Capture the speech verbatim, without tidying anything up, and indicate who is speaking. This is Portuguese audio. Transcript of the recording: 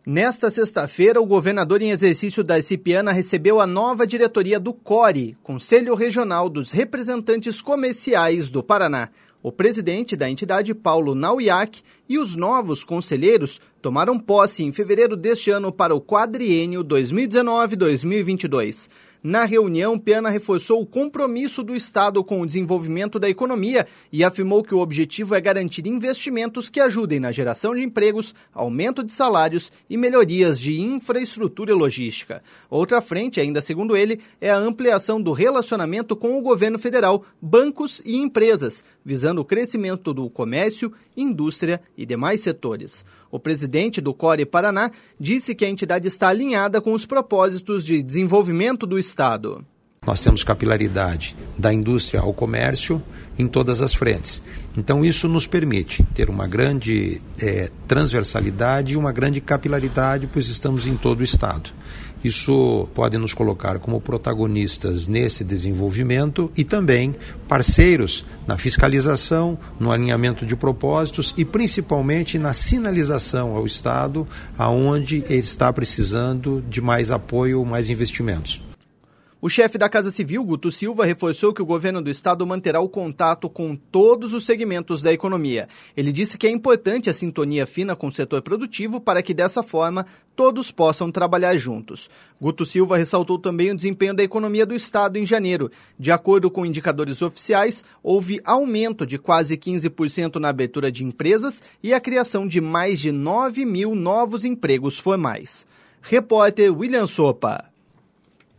Speaker 1: Nesta sexta-feira, o governador em exercício Darcy Piana recebeu a nova diretoria do C O R E, Conselho Regional dos Representantes Comerciais do Paraná. O presidente da entidade, Paulo Nauiac, e os novos conselheiros tomaram posse em fevereiro deste ano para o quadriênio dois mil e dezenove a dois mil e vinte e dois. Na reunião, Piana reforçou o compromisso do Estado com o desenvolvimento da economia e afirmou que o objetivo é garantir investimentos que ajudem na geração de empregos, aumento de salários e melhorias de infraestrutura e logística. Outra frente, ainda segundo ele, é a ampliação do relacionamento com o governo federal, bancos e empresas, visando o crescimento do comércio, indústria e demais setores. O presidente do C O R E Paraná disse que a entidade está alinhada com os propósitos de desenvolvimento do Estado.
Speaker 2: Nós temos capilaridade da indústria ao comércio em todas as frentes. Então isso nos permite ter uma grande é, transversalidade e uma grande capilaridade, pois estamos em todo o Estado. Isso pode nos colocar como protagonistas nesse desenvolvimento e também parceiros na fiscalização, no alinhamento de propósitos e principalmente na sinalização ao Estado, aonde ele está precisando de mais apoio, mais investimentos.
Speaker 1: O chefe da Casa Civil, Guto Silva, reforçou que o governo do estado manterá o contato com todos os segmentos da economia. Ele disse que é importante a sintonia fina com o setor produtivo para que, dessa forma, todos possam trabalhar juntos. Guto Silva ressaltou também o desempenho da economia do estado em janeiro. De acordo com indicadores oficiais, houve aumento de quase quinze por cento na abertura de empresas e a criação de mais de nove mil novos empregos formais. Repórter William Sopa.